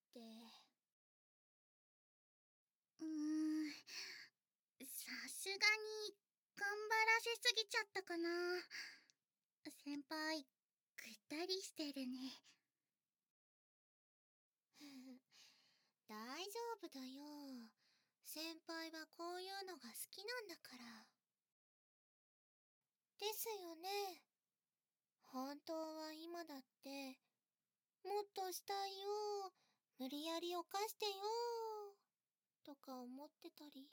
て。うーん、さすがに頑張らせすぎちゃったかな。先輩、ぐったりしてるね。大丈夫だよ。先輩はこういうのが好きなんだから。ですよね。本当は今だって、もっとしたいよ、無理やり犯してよ、とか思ってたり。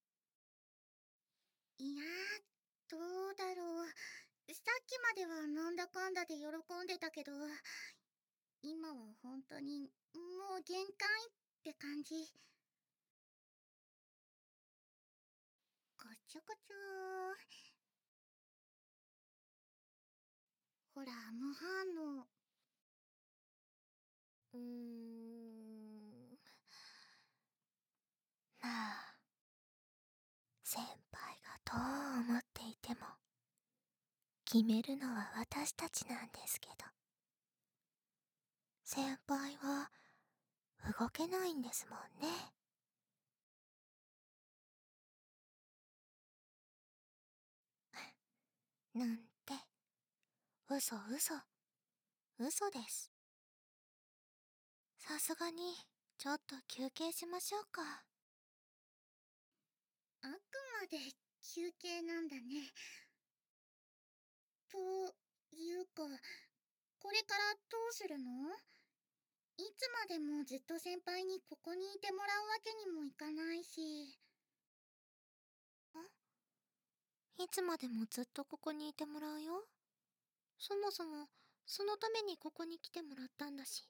いやどうだろう。さっきまではなんだかんだで喜んでたけど、今は本当にもう限界って感じ。こちょこちょほら、無反応。まあ、先輩がどう思っていても、決めるのは私たちなんですけど。先輩は動けないんですもんね。なんて、嘘嘘、嘘です。さすがに、ちょっと休憩しましょうか。あくまで休憩なんだね。というか、これからどうするの？いつまでもずっと先輩にここにいてもらうわけにもいかないし。いつまでもずっとここにいてもらうよ。そもそも、そのためにここに来てもらったんだし。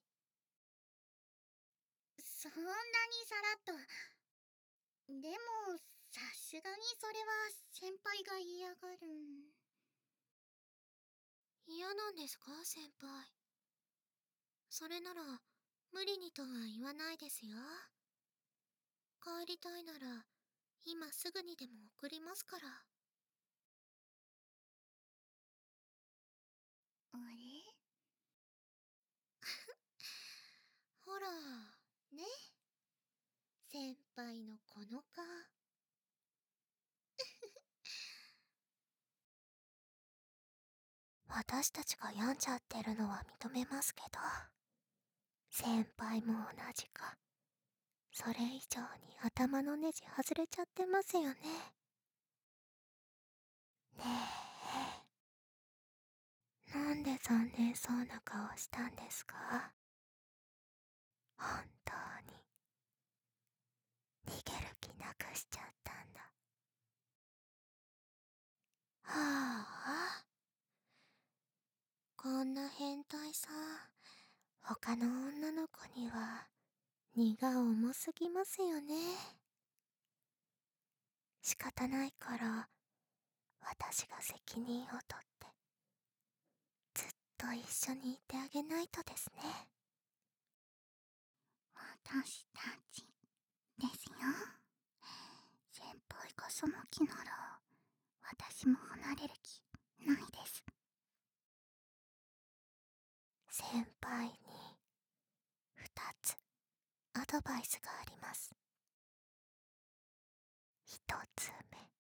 そんなにさらっと。でも、さすがにそれは先輩が嫌がる。嫌なんですか、先輩。それなら、無理にとは言わないですよ。帰りたいなら、今すぐにでも送りますから。あれほら、ね。先輩のこの顔。私たちが病んじゃってるのは認めますけど、先輩も同じか。それ以上に頭のネジ外れちゃってますよね。ねえ、なんで残念そうな顔したんですか？本当に逃げる気なくしちゃったんだ。はあ、こんな変態さ、他の女の子には荷が重すぎますよね。仕方ないから私が責任を取ってずっと一緒にいてあげないとですね。私たちですよ。先輩がその気なら私も離れる気ないです。先輩に2つアドバイスがあります。1つ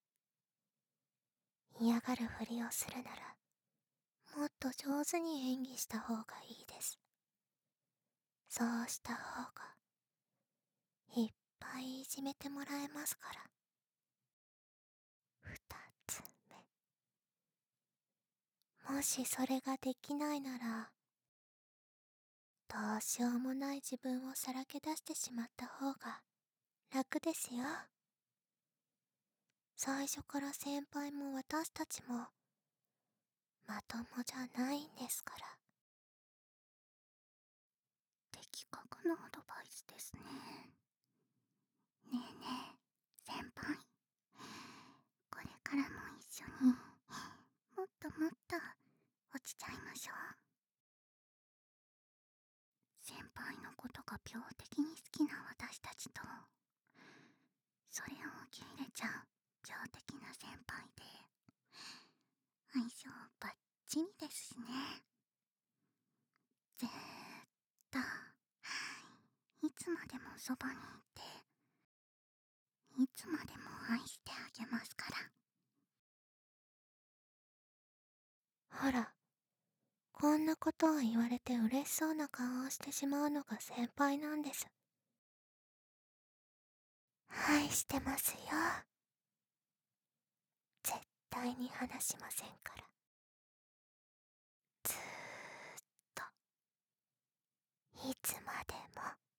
目、嫌がるふりをするならもっと上手に演技した方がいいです。そうした方がいっぱいいじめてもらえますから。2つ目、もしそれができないならどうしようもない自分をさらけ出してしまった方が楽ですよ。最初から先輩も私たちもまともじゃないんですから。的確なアドバイスですね。ねえねえ、先輩。これからも一緒にもっともっと落ちちゃいましょう。先輩のことが病的に好きな私たちと、それを受け入れちゃう病的な先輩で、相性バッチリですしね。ずーっといそばにいて、いつまでも愛してあげますから。 ほら、こんなことを言われて嬉しそうな顔をしてしまうのが先輩なんです。愛してますよ。絶対に離しませんから。ずーっと、いつまでも。